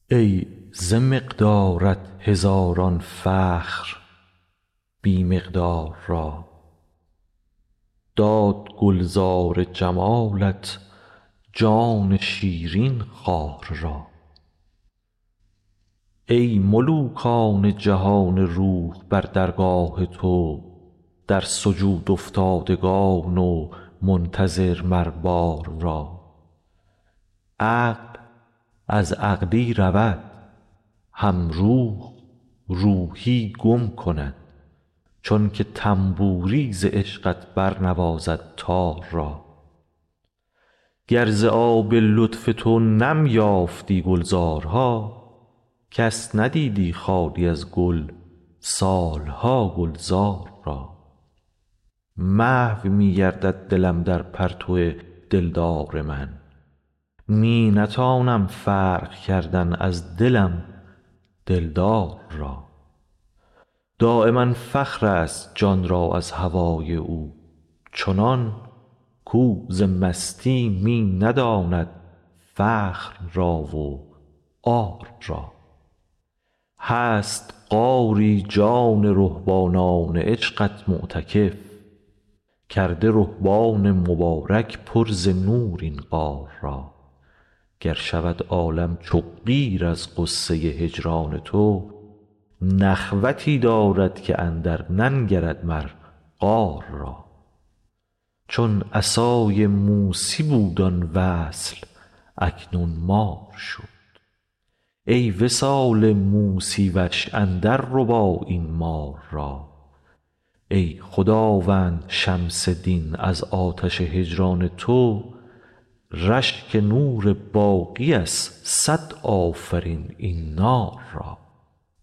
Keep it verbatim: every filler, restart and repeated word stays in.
ای ز مقدارت هزاران فخر بی مقدار را، داد گلزار جمالت جان شیرین خار را. ای ملوکان جهان روح بر درگاه تو، در سجود افتادگان و منتظر مر بار را. عقل از عقلی رود، هم روح روحی گم کند، چونک طنبوری ز عشقت برنوازد تار را. گر ز آب لطف تو نم یافتی گلزارها، کس ندیدی خالی از گل سال ها گلزار را. محو می گردد دلم در پرتو دلدار من، می نتانم فرق کردن از دلم دلدار را. دایما فخر است جان را از هوای او، چنان کو ز مستی می نداند فخر را و عار را. هست غاری جان رهبانان عشقت معتکف، کرده رهبان مبارک پر ز نور این غار را. گر شود عالم چو قیر از غصه هجران تو، نخوتی دارد که اندر ننگرد مر غار را. چون عصای موسی بود آن وصل اکنون مار شد، ای وصال موسی وش اندرربا این مار را. ای خداوند شمس دین از آتش هجران تو، رشک نور باقی است صد آفرین این نار